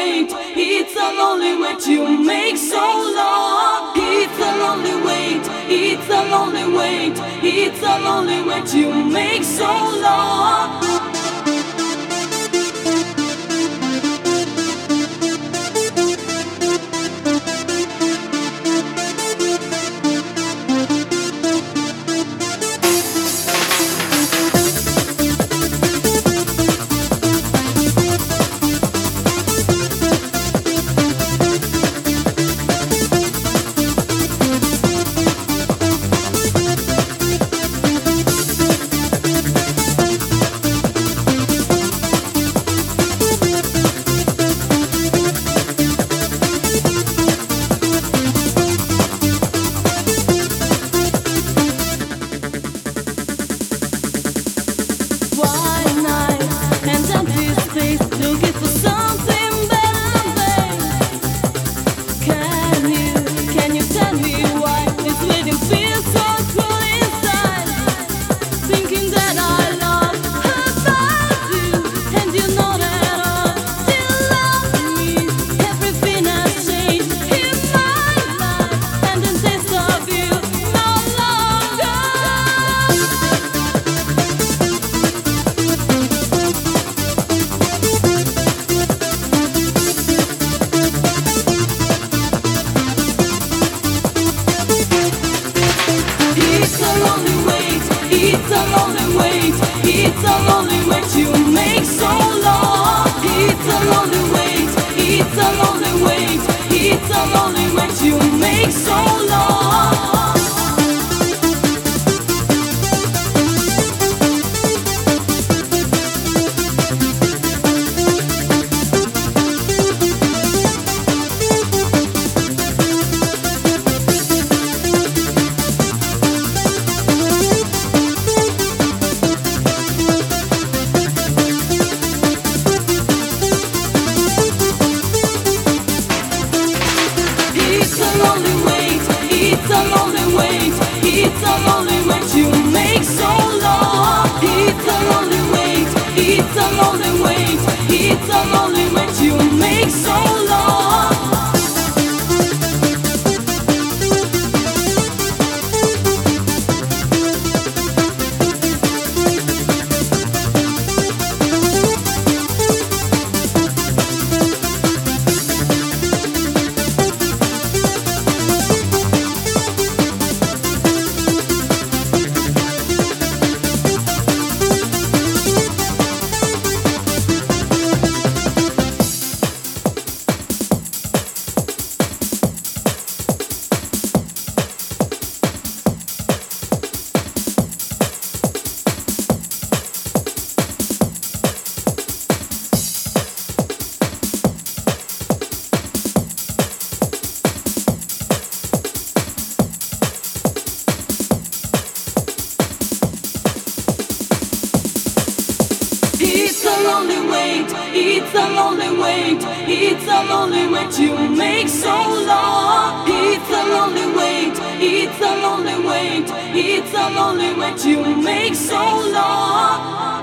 wait. It's a lonely wait you make so long. It's a lonely wait. It's a lonely wait. It's a lonely wait you make so long. Looking for something better, babe. Can you tell me why this waiting feels so cruel inside? Thinking that I love about you, and you know that I still love me. Everything has changed in my life, and the taste of you no longer. It's a lonely wait, it's a lonely wait you make so long. It's a lonely wait, it's a lonely wait, it's a lonely wait you make so long. It's a lonely wait, it's a lonely wait you make so long. It's a lonely wait, it's a lonely wait, it's a lonely wait you make so long. It's a lonely wait, it's a lonely wait, it's a lonely wait you make so long. It's a lonely wait, it's a lonely wait, it's a lonely wait you make so long.